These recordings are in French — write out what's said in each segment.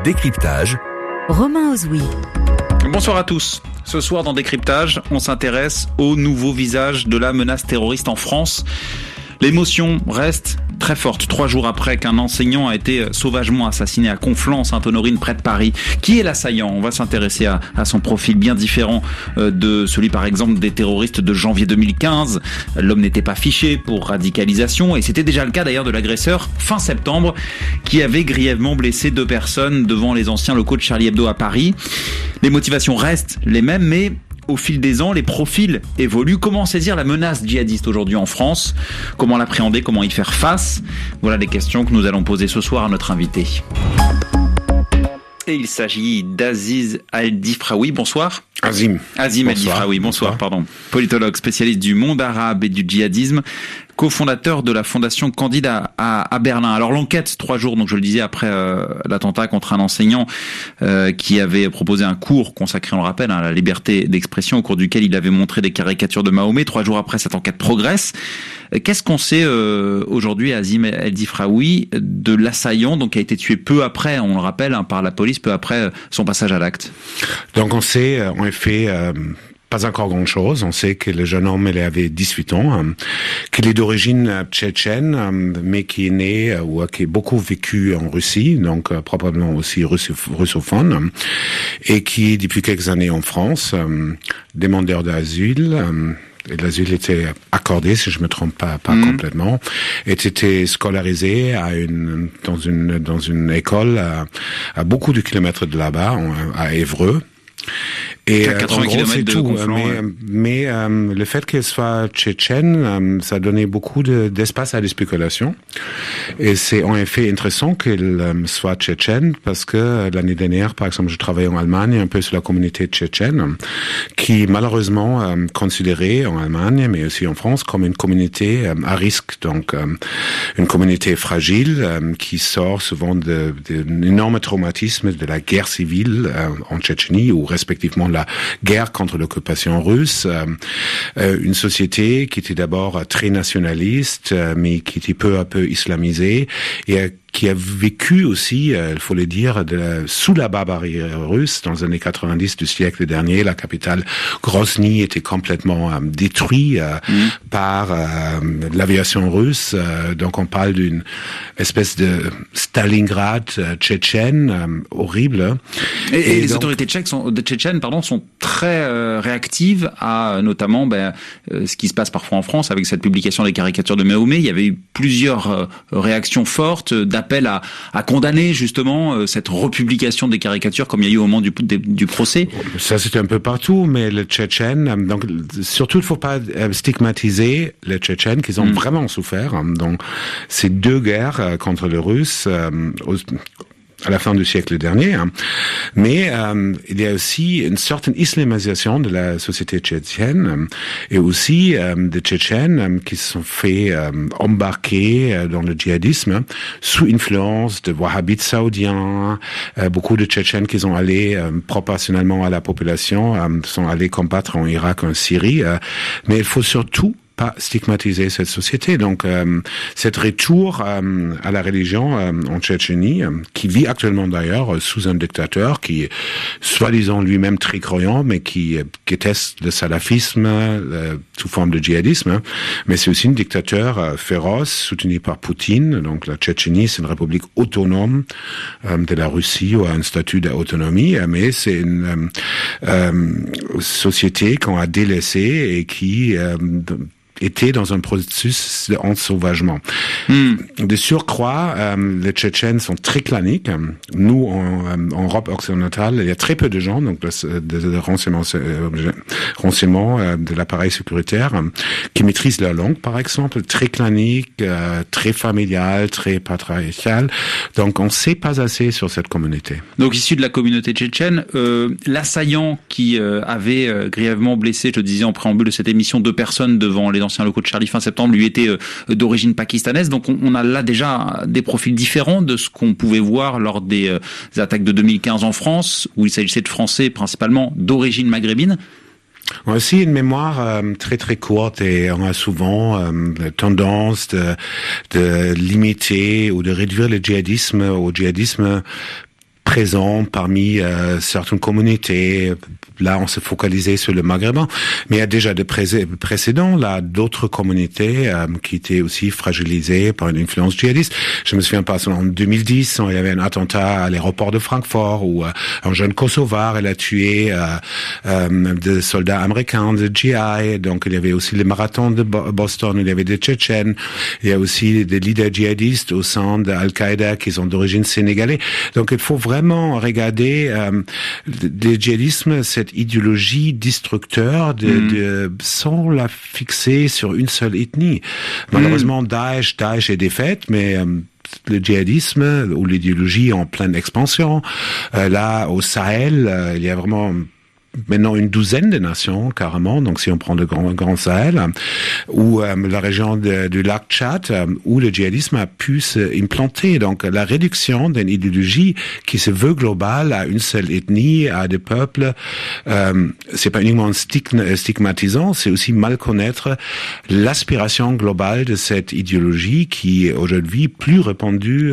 Décryptage. Romain Ozoui. Bonsoir à tous. Ce soir dans Décryptage, on s'intéresse au nouveau visage de la menace terroriste en France. L'émotion reste très forte 3 jours après qu'un enseignant a été sauvagement assassiné à Conflans-Sainte-Honorine près de Paris. Qui est l'assaillant ? On va s'intéresser à son profil bien différent de celui par exemple des terroristes de janvier 2015. L'homme n'était pas fiché pour radicalisation et c'était déjà le cas d'ailleurs de l'agresseur fin septembre qui avait grièvement blessé 2 personnes devant les anciens locaux de Charlie Hebdo à Paris. Les motivations restent les mêmes mais au fil des ans, les profils évoluent. Comment saisir la menace djihadiste aujourd'hui en France ? Comment l'appréhender ? Comment y faire face ? Voilà les questions que nous allons poser ce soir à notre invité. Et il s'agit d'Aziz El-Difraoui. Bonsoir. Azim El-Difraoui. Bonsoir, pardon. Politologue, spécialiste du monde arabe et du djihadisme, cofondateur de la fondation Candide à Berlin. Alors l'enquête, 3 jours, donc je le disais, après l'attentat contre un enseignant qui avait proposé un cours consacré, on le rappelle, à la liberté d'expression, au cours duquel il avait montré des caricatures de Mahomet. 3 jours après, cette enquête progresse. Qu'est-ce qu'on sait aujourd'hui, Azim El-Difraoui, de l'assaillant, donc qui a été tué peu après, on le rappelle, par la police, peu après son passage à l'acte ? Donc on sait, en effet, pas encore grand-chose. On sait que le jeune homme, il avait 18 ans, qu'il est d'origine tchétchène, mais qui est né ou qui a beaucoup vécu en Russie, donc probablement aussi russophone, et qui est depuis quelques années en France, demandeur d'asile. Et l'asile était accordé, si je me trompe pas complètement, et était scolarisé dans une école à beaucoup de kilomètres de là-bas, à Évreux. Et 80 km c'est tout, mais le fait qu'elle soit tchétchène, ça donnait beaucoup d'espace à la spéculation. Et c'est en effet intéressant qu'elle soit tchétchène parce que l'année dernière, par exemple, je travaillais en Allemagne un peu sur la communauté tchétchène, qui est malheureusement considérée en Allemagne, mais aussi en France, comme une communauté à risque, donc une communauté fragile qui sort souvent d'un énorme traumatisme de la guerre civile en Tchétchénie ou respectivement la guerre contre l'occupation russe, une société qui était d'abord très nationaliste, mais qui était peu à peu islamisée et qui a vécu aussi, il faut le dire, sous la barbarie russe. Dans les années 90 du siècle dernier, la capitale Grozny était complètement détruite par l'aviation russe. Donc on parle d'une espèce de Stalingrad tchétchène horrible. Et les autorités tchétchènes sont très réactives à notamment ce qui se passe parfois en France avec cette publication des caricatures de Mahomet. Il y avait eu plusieurs réactions fortes d'appel à condamner justement cette republication des caricatures comme il y a eu au moment du procès. Ça c'était un peu partout, mais les Tchétchènes, donc surtout il ne faut pas stigmatiser les Tchétchènes qui ont vraiment souffert. Donc ces 2 guerres contre les Russes à la fin du siècle dernier, mais il y a aussi une certaine islamisation de la société tchétchène et aussi des Tchétchènes qui se sont fait embarquer dans le djihadisme sous influence de wahhabites saoudiens. Beaucoup de Tchétchènes qui sont allés proportionnellement à la population sont allés combattre en Irak, en Syrie, mais il faut surtout pas stigmatiser cette société. Donc, cet retour à la religion en Tchétchénie, qui vit actuellement d'ailleurs sous un dictateur qui est soi-disant lui-même très croyant, mais qui déteste le salafisme sous forme de djihadisme. Mais c'est aussi un dictateur féroce, soutenu par Poutine. Donc, la Tchétchénie, c'est une république autonome de la Russie ou a un statut d'autonomie, mais c'est une société qu'on a délaissée et qui était dans un processus d'ensauvagement. De surcroît, les Tchétchènes sont très claniques. Nous, en Europe occidentale, il y a très peu de gens, donc de renseignements de l'appareil sécuritaire, qui maîtrisent la langue, par exemple, très clanique, très familial, très patriarcal. Donc, on ne sait pas assez sur cette communauté. Donc, issu de la communauté tchétchène, l'assaillant qui avait grièvement blessé, je le disais en préambule de cette émission, 2 personnes devant les anciens locaux de Charlie fin septembre, lui était d'origine pakistanaise. Donc on a là déjà des profils différents de ce qu'on pouvait voir lors des attaques de 2015 en France, où il s'agissait de Français principalement d'origine maghrébine. On a aussi une mémoire très très courte et on a souvent tendance de limiter ou de réduire le djihadisme au djihadisme présent parmi certaines communautés. Là, on s'est focalisé sur le maghrébin, mais il y a déjà des précédents, là, d'autres communautés qui étaient aussi fragilisées par une influence djihadiste. Je me souviens pas, en 2010, il y avait un attentat à l'aéroport de Francfort où un jeune Kosovar, elle a tué des soldats américains de GI. Donc, il y avait aussi les marathons de Boston, il y avait des Tchétchènes, il y a aussi des leaders djihadistes au sein de Al-Qaïda qui sont d'origine sénégalaise. Donc, il faut vraiment regarder le djihadisme, cette idéologie destructeur sans la fixer sur une seule ethnie. Malheureusement, Daesh est défaite, mais le djihadisme ou l'idéologie est en pleine expansion. Là, au Sahel, il y a vraiment maintenant une douzaine de nations, carrément, donc si on prend le Grand Sahel, ou la région du lac Tchad, où le djihadisme a pu s'implanter. Donc la réduction d'une idéologie qui se veut globale à une seule ethnie, à des peuples, c'est pas uniquement stigmatisant, c'est aussi mal connaître l'aspiration globale de cette idéologie qui est aujourd'hui plus répandue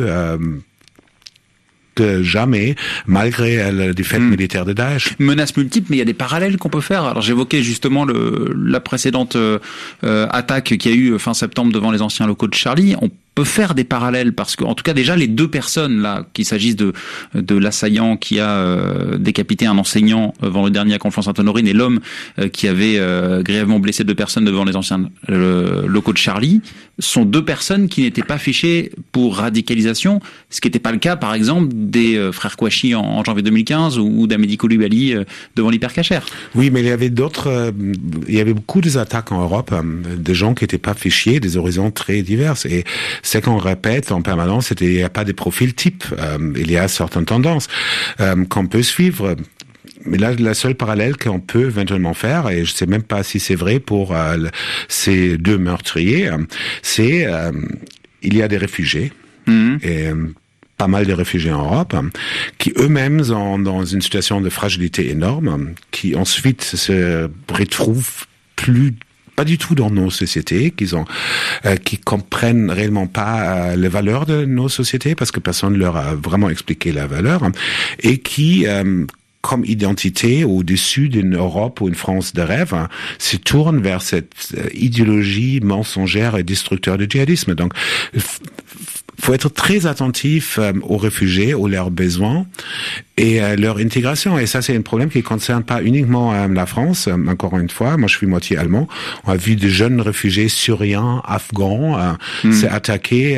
que jamais, malgré la défaite militaire de Daesh. Menaces multiples, mais il y a des parallèles qu'on peut faire. Alors j'évoquais justement la précédente attaque qu'il y a eu fin septembre devant les anciens locaux de Charlie. On peut faire des parallèles parce que, en tout cas, déjà les deux personnes là, qu'il s'agisse de l'assaillant qui a décapité un enseignant devant le dernier à Conflans-Sainte-Honorine et l'homme qui avait grièvement blessé deux personnes devant les anciens locaux de Charlie, sont deux personnes qui n'étaient pas fichées pour radicalisation, ce qui n'était pas le cas, par exemple, des frères Kouachi en janvier 2015 ou d'Amédi Coulibaly devant l'hypercacher. Oui, mais il y avait il y avait beaucoup d'attaques en Europe, de gens qui n'étaient pas fichés, des horizons très divers. Et ce qu'on répète en permanence, c'est qu'il n'y a pas de profil type. Il y a certaines tendances qu'on peut suivre. Mais là, la seule parallèle qu'on peut éventuellement faire, et je sais même pas si c'est vrai pour ces deux meurtriers, c'est il y a des réfugiés. Et pas mal de réfugiés en Europe, qui eux-mêmes sont dans une situation de fragilité énorme, qui ensuite se retrouvent pas du tout dans nos sociétés, qui comprennent réellement pas les valeurs de nos sociétés, parce que personne leur a vraiment expliqué la valeur, et qui comme identité au-dessus d'une Europe ou une France de rêve, se tournent vers cette idéologie mensongère et destructeur du djihadisme. Donc, faut être très attentif aux réfugiés, aux leurs besoins et leur intégration. Et ça, c'est un problème qui ne concerne pas uniquement la France. Encore une fois, moi, je suis moitié allemand. On a vu des jeunes réfugiés syriens, afghans, s'attaquer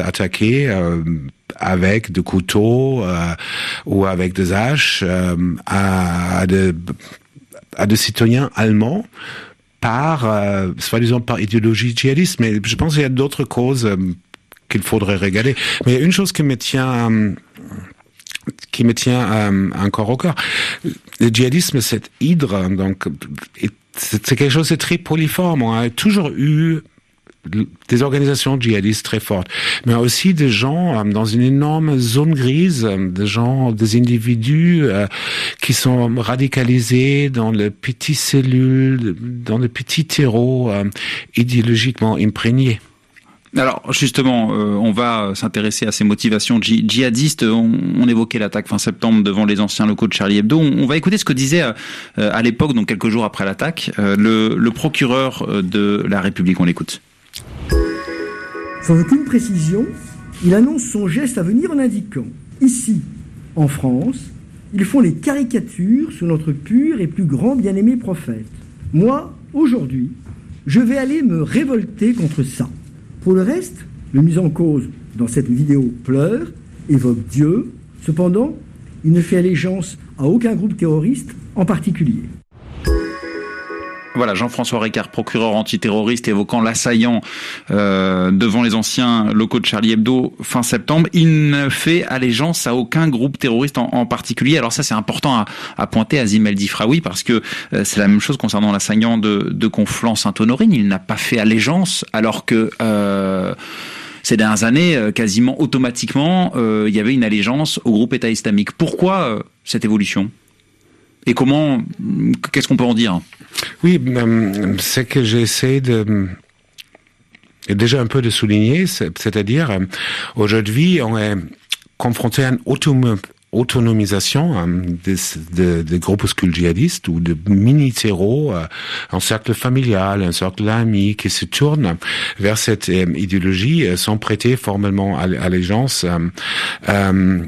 avec des couteaux ou avec des haches à des citoyens allemands soi-disant par idéologie djihadiste. Mais je pense qu'il y a d'autres causes qu'il faudrait regarder. Mais il y a une chose qui me tient encore au cœur. Le djihadisme, cette hydre, donc, c'est quelque chose de très poliforme. On a toujours eu des organisations djihadistes très fortes, mais aussi des gens dans une énorme zone grise, des individus qui sont radicalisés dans les petites cellules, dans les petits terreaux idéologiquement imprégnés. Alors justement, on va s'intéresser à ces motivations djihadistes. On évoquait l'attaque fin septembre devant les anciens locaux de Charlie Hebdo. On va écouter ce que disait à l'époque, donc quelques jours après l'attaque, le procureur de la République. On l'écoute. Sans aucune précision, il annonce son geste à venir en indiquant « Ici, en France, ils font les caricatures sur notre pur et plus grand bien-aimé prophète. Moi, aujourd'hui, je vais aller me révolter contre ça. » Pour le reste, le mis en cause dans cette vidéo pleure, évoque Dieu. Cependant, il ne fait allégeance à aucun groupe terroriste en particulier. Voilà, Jean-François Ricard, procureur antiterroriste, évoquant l'assaillant devant les anciens locaux de Charlie Hebdo fin septembre. Il ne fait allégeance à aucun groupe terroriste en particulier. Alors ça, c'est important à pointer, Azim El Difraoui, parce que c'est la même chose concernant l'assaillant de Conflans-Sainte-Honorine. Il n'a pas fait allégeance, alors que ces dernières années, quasiment automatiquement, il y avait une allégeance au groupe État islamique. Pourquoi cette évolution ? Et qu'est-ce qu'on peut en dire ? Oui, c'est que j'essaie déjà un peu de souligner, c'est-à-dire aujourd'hui on est confronté à une autonomisation des groupuscules djihadistes ou de mini-terreaux, un cercle familial, un cercle d'amis qui se tournent vers cette idéologie sans prêter formellement allégeance à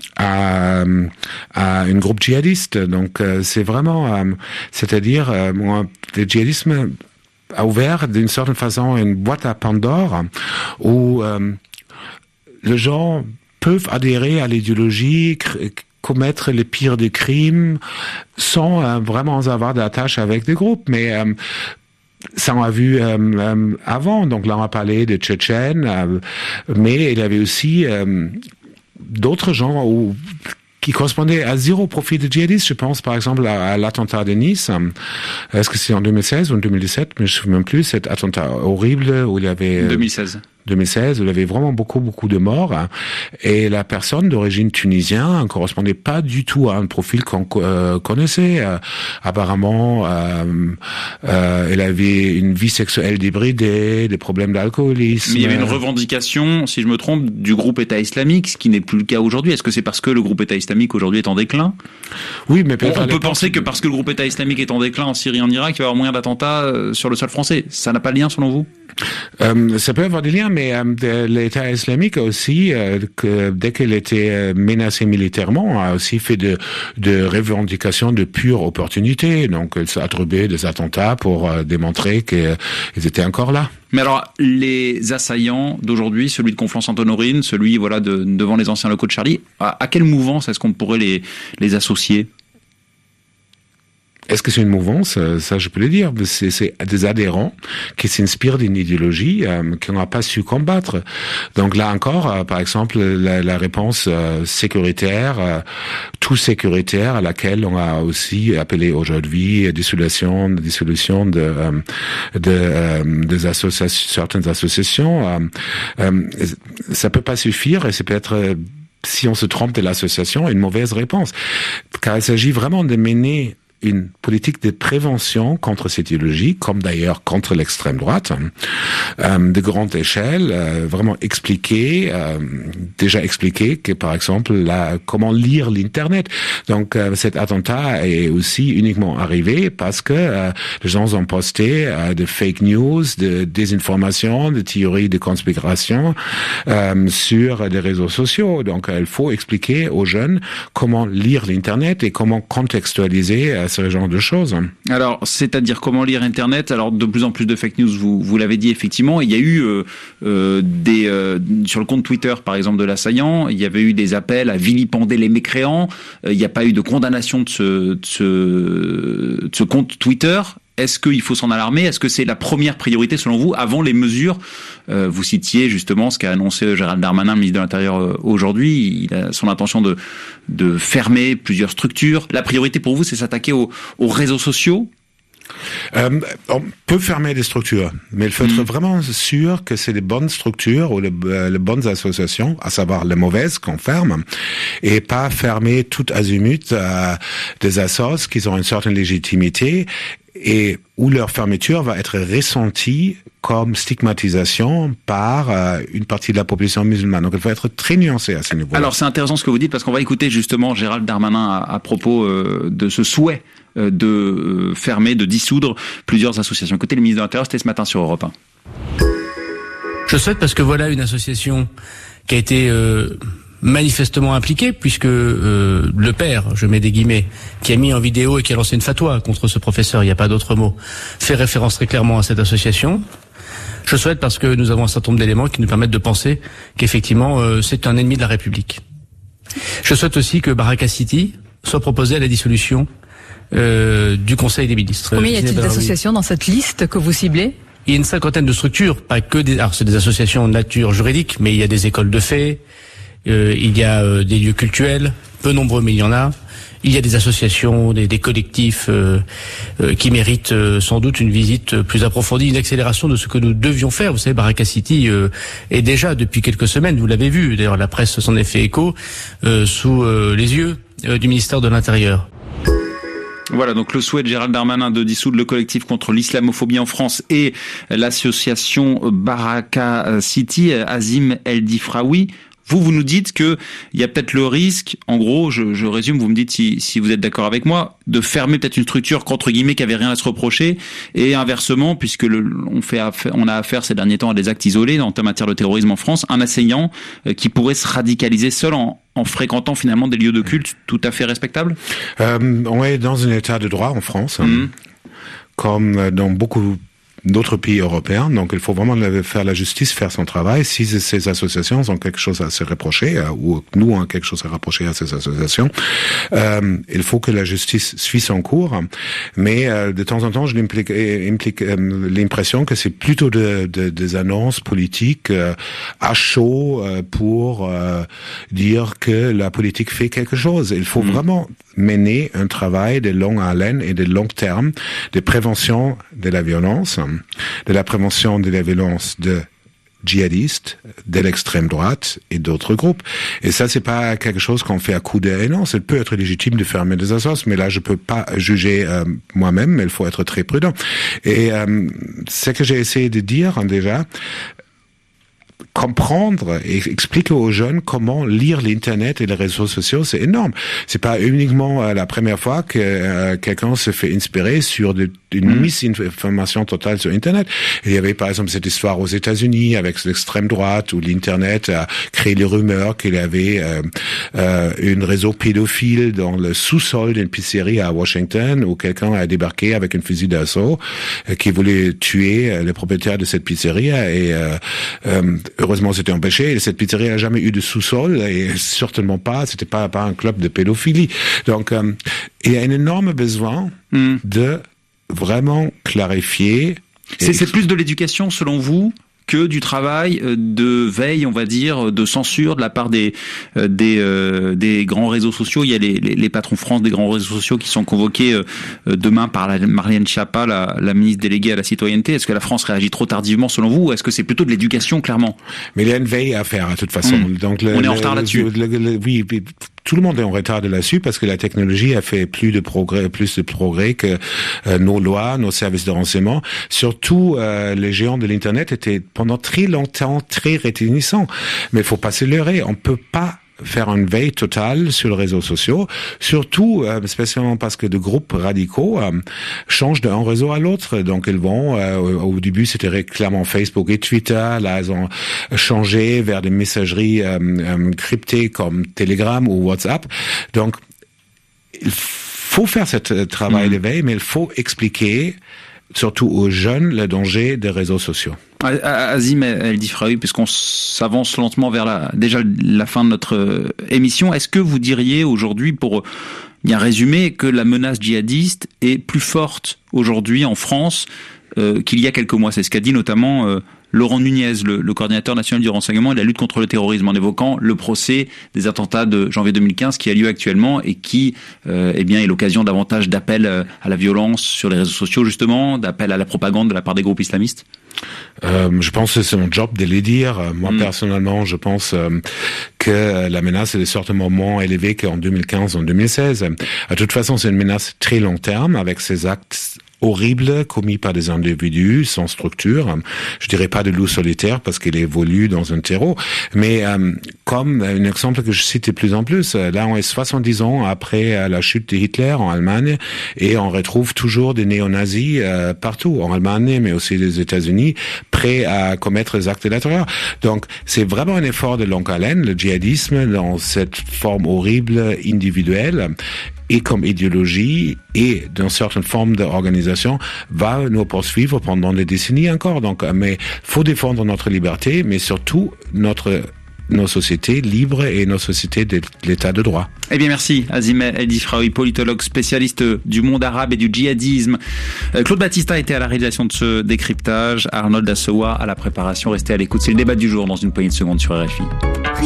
une groupe djihadiste. Donc c'est vraiment, c'est-à-dire le djihadisme a ouvert d'une certaine façon une boîte à Pandore où les gens peuvent adhérer à l'idéologie, commettre les pires des crimes sans vraiment avoir d'attache avec des groupes. Mais ça, on a vu avant. Donc là, on a parlé des Tchétchènes, mais il y avait aussi d'autres gens qui correspondaient à zéro profil de djihadistes. Je pense par exemple à l'attentat de Nice. Est-ce que c'est en 2016 ou en 2017? Mais je ne me souviens plus. Cet attentat horrible où il y avait... 2016, il y avait vraiment beaucoup de morts, et la personne d'origine tunisienne ne correspondait pas du tout à un profil qu'on connaissait. Apparemment, elle avait une vie sexuelle débridée, des problèmes d'alcoolisme. Mais il y avait une revendication, si je me trompe, du groupe État islamique, ce qui n'est plus le cas aujourd'hui. Est-ce que c'est parce que le groupe État islamique aujourd'hui est en déclin? Oui, mais on peut penser que parce que le groupe État islamique est en déclin en Syrie, en Irak, il va y avoir moins d'attentats sur le sol français. Ça n'a pas de lien selon vous? Ça peut avoir des liens, mais l'État islamique a aussi, dès qu'il était menacé militairement, a aussi fait de revendications de pure opportunité. Donc, il s'est attribué des attentats pour démontrer qu'ils étaient encore là. Mais alors, les assaillants d'aujourd'hui, celui de Conflans-Sainte-Honorine, celui devant les anciens locaux de Charlie, à quelle mouvance est-ce qu'on pourrait les associer? Est-ce que c'est une mouvance? Ça, je peux le dire. C'est des adhérents qui s'inspirent d'une idéologie qu'on n'a pas su combattre. Donc là encore, par exemple, la réponse sécuritaire, tout sécuritaire, à laquelle on a aussi appelé aujourd'hui dissolution des certaines associations. Ça peut pas suffire, et c'est peut-être, si on se trompe de l'association, une mauvaise réponse, car il s'agit vraiment de mener une politique de prévention contre cette idéologie, comme d'ailleurs contre l'extrême droite, de grande échelle, vraiment déjà expliqué que, par exemple, comment lire l'Internet. Donc, cet attentat est aussi uniquement arrivé parce que les gens ont posté de fake news, de désinformation, de théories de conspiration sur les réseaux sociaux. Donc, il faut expliquer aux jeunes comment lire l'Internet et comment contextualiser ce genre de choses. Alors, c'est-à-dire comment lire Internet? Alors, de plus en plus de fake news, vous l'avez dit effectivement. Il y a eu sur le compte Twitter, par exemple, de l'assaillant, il y avait eu des appels à vilipender les mécréants. Il n'y a pas eu de condamnation de ce compte Twitter. Est-ce qu'il faut s'en alarmer? Est-ce que c'est la première priorité selon vous avant les mesures? Vous citiez justement ce qu'a annoncé Gérald Darmanin, le ministre de l'Intérieur, aujourd'hui. Il a son intention de fermer plusieurs structures. La priorité pour vous, c'est s'attaquer aux réseaux sociaux? On peut fermer des structures, mais il faut être vraiment sûr que c'est les bonnes structures ou les bonnes associations, à savoir les mauvaises, qu'on ferme, et pas fermer tout azimut des assos qui ont une certaine légitimité et où leur fermeture va être ressentie comme stigmatisation par une partie de la population musulmane. Donc il faut être très nuancé à ce niveau-là. Alors c'est intéressant ce que vous dites, parce qu'on va écouter justement Gérald Darmanin à propos de ce souhait de fermer, de dissoudre plusieurs associations. Écoutez le ministre de l'Intérieur, c'était ce matin sur Europe 1. Je souhaite, parce que voilà une association qui a été manifestement impliqué, puisque le père, je mets des guillemets, qui a mis en vidéo et qui a lancé une fatwa contre ce professeur, il n'y a pas d'autre mot, fait référence très clairement à cette association. Je souhaite parce que nous avons un certain nombre d'éléments qui nous permettent de penser qu'effectivement c'est un ennemi de la République. Je souhaite aussi que Baraka City soit proposé à la dissolution du Conseil des ministres. Combien y a-t-il d'associations dans cette liste que vous ciblez ? Il y a une cinquantaine de structures, pas que des... Alors c'est des associations de nature juridique, mais il y a des écoles de faits, il y a des lieux cultuels, peu nombreux mais il y en a. Il y a des associations, des collectifs qui méritent sans doute une visite plus approfondie, une accélération de ce que nous devions faire. Vous savez, Baraka City est déjà depuis quelques semaines, vous l'avez vu, d'ailleurs la presse s'en est fait écho, sous les yeux du ministère de l'Intérieur. Voilà, donc le souhait de Gérald Darmanin de dissoudre le collectif contre l'islamophobie en France et l'association Baraka City, Azim El Difraoui. vous nous dites que il y a peut-être le risque, en gros, je résume, vous me dites si vous êtes d'accord avec moi, de fermer peut-être une structure qu'entre guillemets qui avait rien à se reprocher, et inversement, puisque on a affaire ces derniers temps à des actes isolés en matière de terrorisme en France, un enseignant qui pourrait se radicaliser seul en fréquentant finalement des lieux de culte tout à fait respectables. On est dans un état de droit en France, comme dans beaucoup d'autres pays européens, donc il faut vraiment faire la justice, faire son travail. Si ces associations ont quelque chose à se reprocher, ou nous avons quelque chose à reprocher à ces associations, il faut que la justice suive son cours. Mais de temps en temps, je implique l'impression que c'est plutôt des annonces politiques à chaud pour dire que la politique fait quelque chose. Il faut vraiment mener un travail de longue haleine et de long terme de prévention de la violence, de la prévention de la violence de djihadistes, de l'extrême droite et d'autres groupes. Et ça, c'est pas quelque chose qu'on fait à coup de non. Ça peut être légitime de fermer des associations, mais là, je peux pas juger moi-même, mais il faut être très prudent. Et ce que j'ai essayé de dire déjà, comprendre et expliquer aux jeunes comment lire l'internet et les réseaux sociaux, c'est énorme. C'est pas uniquement la première fois que quelqu'un se fait inspirer sur une misinformation totale sur internet. Il y avait par exemple cette histoire aux États-Unis avec l'extrême droite où l'internet a créé les rumeurs qu'il y avait un réseau pédophile dans le sous-sol d'une pizzeria à Washington où quelqu'un a débarqué avec un fusil d'assaut qui voulait tuer le propriétaire de cette pizzeria et heureusement, c'était empêché. Et cette pizzeria n'a jamais eu de sous-sol et certainement pas. C'était pas un club de pédophilie. Donc, il y a un énorme besoin de vraiment clarifier. C'est plus de l'éducation, selon vous, que du travail de veille, on va dire, de censure de la part des grands réseaux sociaux. Il y a les patrons France des grands réseaux sociaux qui sont convoqués demain par Marlène Schiappa, la ministre déléguée à la citoyenneté. Est-ce que la France réagit trop tardivement selon vous, ou est-ce que c'est plutôt de l'éducation, clairement? Mais il y a une veille à faire, de toute façon. Donc on est en retard là-dessus. Oui, tout le monde est en retard là-dessus parce que la technologie a fait plus de progrès que nos lois, nos services de renseignement. Surtout, les géants de l'internet étaient pendant très longtemps très réticents. Mais il faut pas se leurrer, on peut pas faire une veille totale sur les réseaux sociaux, surtout spécialement parce que de groupes radicaux changent d'un réseau à l'autre. Donc ils vont, au début c'était clairement Facebook et Twitter, là ils ont changé vers des messageries cryptées comme Telegram ou WhatsApp. Donc il faut faire ce travail de veille, mais il faut expliquer surtout aux jeunes le danger des réseaux sociaux. Azim El Difraoui, puisqu'on s'avance lentement vers la fin de notre émission, est-ce que vous diriez aujourd'hui, pour bien résumer, que la menace djihadiste est plus forte aujourd'hui en France qu'il y a quelques mois? C'est ce qu'a dit notamment Laurent Nunez, le coordinateur national du renseignement et de la lutte contre le terrorisme, en évoquant le procès des attentats de janvier 2015 qui a lieu actuellement et qui est l'occasion davantage d'appels à la violence sur les réseaux sociaux, justement, d'appels à la propagande de la part des groupes islamistes. Je pense que c'est mon job de les dire. Moi, personnellement, je pense que la menace est certainement moins élevée qu'en 2015, en 2016. De toute façon, c'est une menace très long terme avec ces actes horrible commis par des individus sans structure. Je dirais pas de loup solitaire parce qu'il évolue dans un terreau, mais comme un exemple que je cite de plus en plus, là on est 70 ans après la chute de Hitler en Allemagne et on retrouve toujours des néo-nazis partout, en Allemagne mais aussi les États-Unis, prêts à commettre des actes de la terreur. Donc c'est vraiment un effort de longue haleine, le djihadisme dans cette forme horrible individuelle et comme idéologie et d'une certaine forme d'organisation va nous poursuivre pendant des décennies encore. Donc, mais faut défendre notre liberté, mais surtout nos sociétés libres et nos sociétés de l'état de droit. Eh bien, merci Azim El Difraoui, politologue spécialiste du monde arabe et du djihadisme. Claude Battista était à la réalisation de ce décryptage, Arnold Assewa à la préparation. Restez à l'écoute, c'est le débat du jour dans une poignée de secondes sur RFI.